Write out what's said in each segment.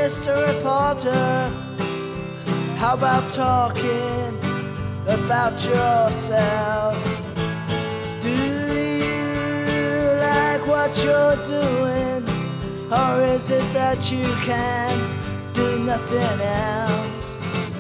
Mr. Reporter, how about talking about yourself? Do you like what you're doing, or is it that you can do nothing else?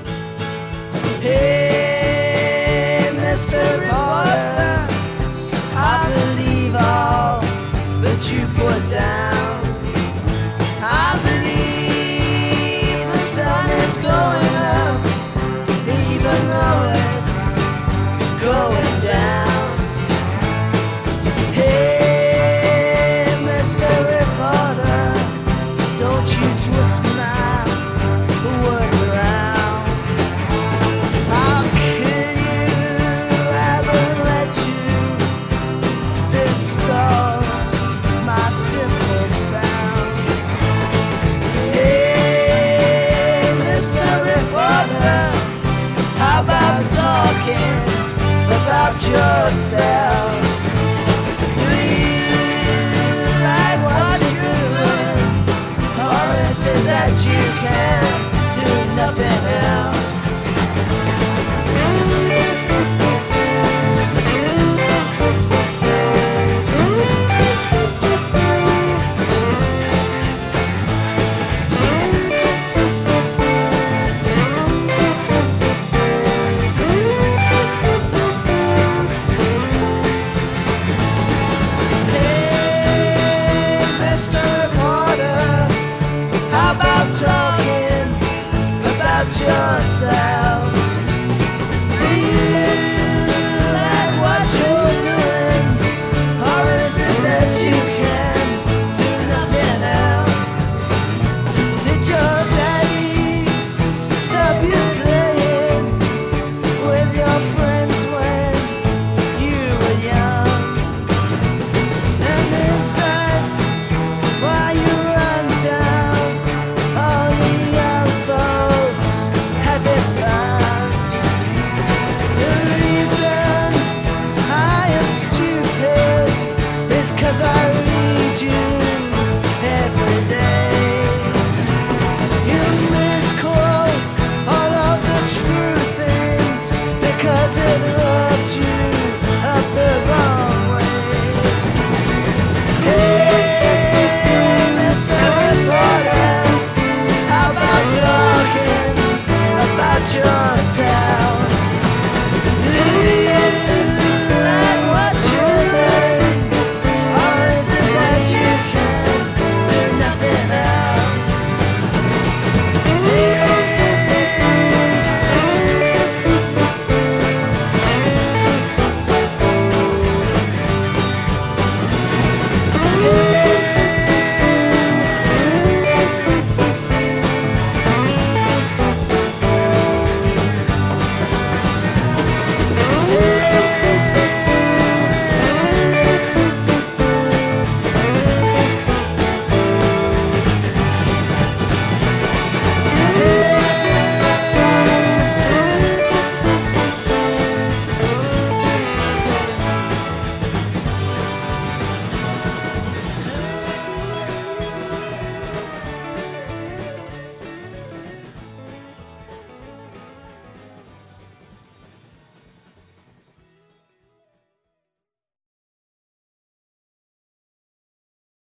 Hey, Mr. Reporter, I believe all that you put down. I believe the sun is going up, even though it's going down. Hey, Mr. Reporter, don't you twist my words around. I'll kill you rather than let you distort my simple sound. Hey, Mr. Reporter, how about talking about yourself? Do you like what you're doing, or is it that you can do nothing else? Talking about yourself.